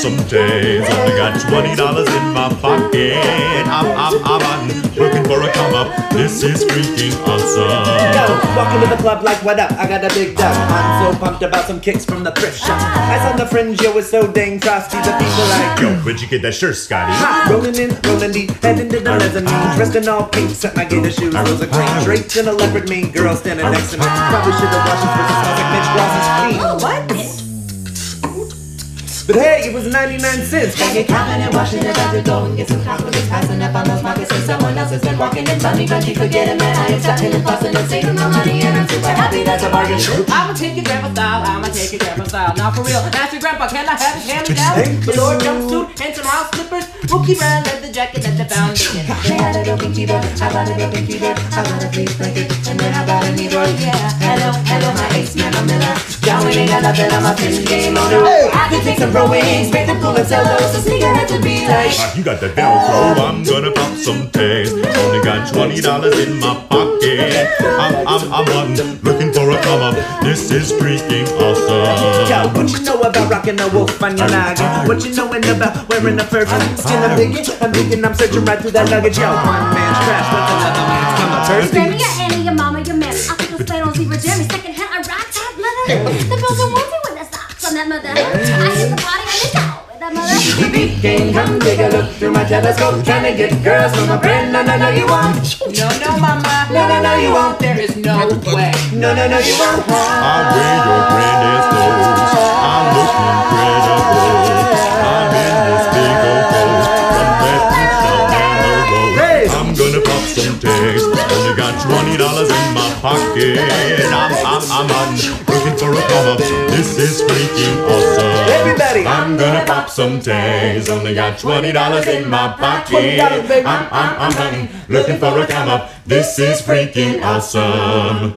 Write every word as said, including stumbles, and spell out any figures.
some days. Only got twenty dollars in my pocket. I'm, I'm, I'm, I'm looking for a come up. This is freaking awesome. Yo, walking to the club like, what up? I got a big duck. I'm so pumped about some kicks from the thrift shop. Eyes on the fringe, yo, it's so dang frosty. The people like, Yo, where'd you get that shirt, Scotty? ha, rolling in, rolling deep, heading to the mezzanine. Dressed in all pink, set my gator shoes. Those are clean drapes and a leopard mane. Girl standing next to me. Probably should have washed his face. Smells like Mitch Ross's feet. What? But hey, it was ninety-nine cents. Got you counting and washing it, about to go and get some compliments, passing up on those moccasins. Someone else has been walking in front of me, but you forget it, man. I am starting and fussing and saving my money, and I'm super happy that's a bargain. I'ma take your grandpa style, I'ma take your grandpa style. Now for real, ask your grandpa, can I have his hand me down? Thank Velour you. jumpsuit and some house slippers. We'll keep around leather jacket at the foundation. They had a doping fever, I got a doping fever, I got a fleece blanket, and then I got a needle. Yeah, hello, hello, my ace man, I'm Miller. John Wayne ain't got nothing on my pin game on the road. I can take some pro wings, make the pool and sell those. The sneaker had to be like. Ah, you got that Velcro, I'm gonna pop some tags. Only got twenty dollars in my pocket. I'm, I'm, I'm one, looking for a come up. This is freaking awesome. Yo, what you know about rocking a wolf on your noggin? What you knowin' about wearing a fur coat? Skin I'm digging, I'm digging, I'm searching right through that luggage. Yo, one man's trash, what's another man's come up? Your First granny, your Annie, your mama, your mammy. I think those flannels even Jeremy. Second hand, I rock top mother. The girls are wanting with the socks on that mother. I hit the body on the top with that mother. T V game, come take a look through my telescope. Trying to get girls from a brand, no, no, no, you won't. No, no, mama. No, no, no, you won't. There is no way. No, no, no, you won't. I wear your granddad's clothes. I'm looking incredible. I'm in this big old coat. From that beach down the road. Hey. I'm gonna pop some tags. Only got twenty dollars in my pocket. I'm, I'm, I'm, I'm looking for a come up. This is freaking awesome. Everybody. I'm gonna pop some tags. Only got twenty dollars in my pocket. twenty dollars, baby. I'm, I'm, I'm, I'm looking for a come up. This is freaking awesome.